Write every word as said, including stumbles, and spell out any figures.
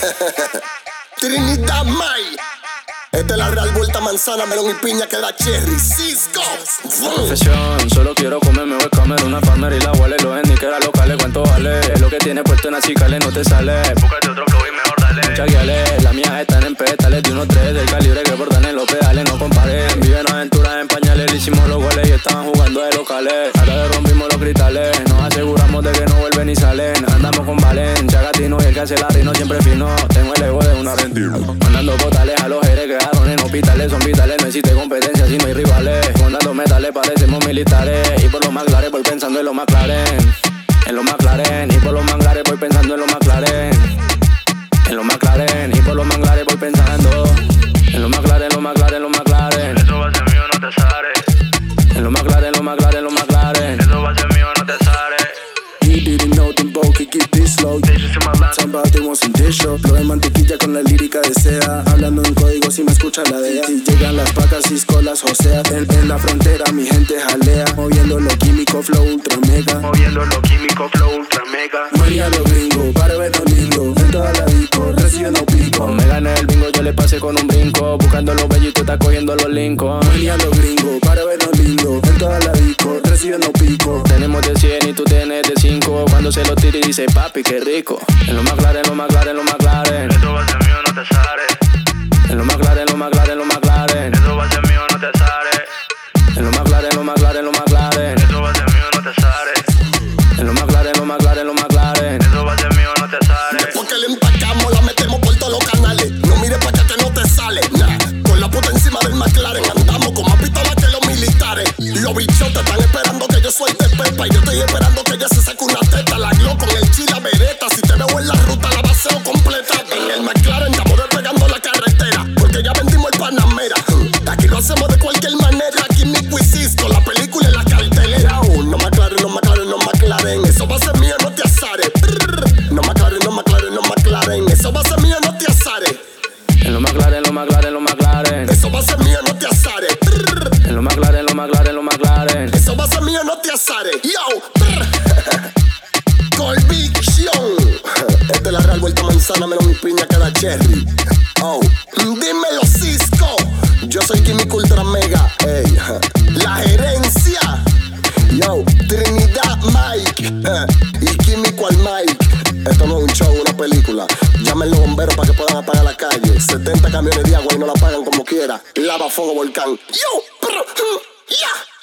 Trinidad May. Esta es la Real Vuelta Manzana, melón y piña que da Cherry Cisco. Profesión, solo quiero comerme voy a comer una farmer y la huele. Los indiqueras locales, ¿cuánto vale? Es lo que tiene puesto en acicales, no te sale. Búscate otro flow y mejor dale. Muchas guiales, las mías están en pedestales de uno tres del calibre que portan en los pedales, no comparen. Viven aventuras en pañales, le hicimos los goles y estaban jugando de locales. Ahora rompimos los cristales, nos aseguramos de que no vuelven ni salen. Andamos con Valen, Chagatino y el que hace la rino siempre fino. Tengo el ego de un argentino, mandando botales a los jeres que en hospitales, son vitales, no existe competencia si no hay rivales. Contando metales parecemos militares. Y por los McLaren voy pensando en los McLaren. En los McLaren, y por los manglares voy pensando en los McLaren. En los McLaren, y por los manglares voy pensando en los McLaren, los McLaren, los McLaren. Eso va a ser mío, no te sale. En los McLaren, los McLaren, los McLaren. Eso va a ser mío, no te sale. You didn't know them both could get this slow. Somebody wants some dish up. Lo de mantequilla con la lírica de Sea. Hablando en código si me escucha la D E A. Si llegan las pacas, Cisco las josea. En, en la frontera mi gente jalea. Moviendo lo químico, flow ultra mega. Moviendo lo químico, flow ultra mega. María lo gringo, para ver lo lindo. En toda la disco, recibiendo pico. Me gané el bingo, yo le pasé con un brinco. Buscando los bellos y tú estás cogiendo los Lincoln. María lo gringo, para ver lo lindo. En toda la disco, recibiendo pico. Tenemos de cien y tú tienes de cinco. Cuando se lo tira y dice papi, qué rico. En los McLaren, los McLaren, los McLaren. Eso va a ser mío, no te sale. En los McLaren, los McLaren, los McLaren. Eso va a ser mío, no te sale. En los McLaren, los McLaren, los McLaren. Eso va a ser mío, no te sale. En los McLaren, los McLaren, los McLaren. Eso va a ser mío, no te sale. Después que le empacamos, la metemos por todos los canales. No mires pa' acá que no te sale. Nah. Con la puta encima del McLaren andamos con más pistolas que los militares. Los bichos te están esperando que yo suelte pepa. Y yo estoy esperando que ella se saque una teta. La glow con el chila vereta. Si te veo en la ruta, la baseo completa. En el McLaren estamos despegando la carretera. Porque ya vendimos el Panamera. Aquí lo hacemos de cualquier manera. Aquí mi Cisco, la película y la cartelera. Uh, no McLaren, no McLaren, no McLaren. Eso va a ser mío, no te azares. No McLaren, no McLaren, no McLaren. Eso va a ser mío, no te azares. En los McLaren, los McLaren, los McLaren. Eso va a ser mío, no te azares. En los McLaren, los McLaren, los McLaren. Eso va a ser mío, no te azares. Yo, convicción. Esta es la Real Vuelta Manzana, melón y piña que da Cherry. Oh, dímelo Cisco. Yo soy Químico Ultra Mega. Ey, la gerencia. Yo, Trinidad Mike y Químico al Mike. Esto no es un show, una película. Llamen los bomberos para que puedan apagar la calle. setenta camiones de agua y no la pagan como quiera. Lava, fuego, volcán. Yo, ya. Yeah.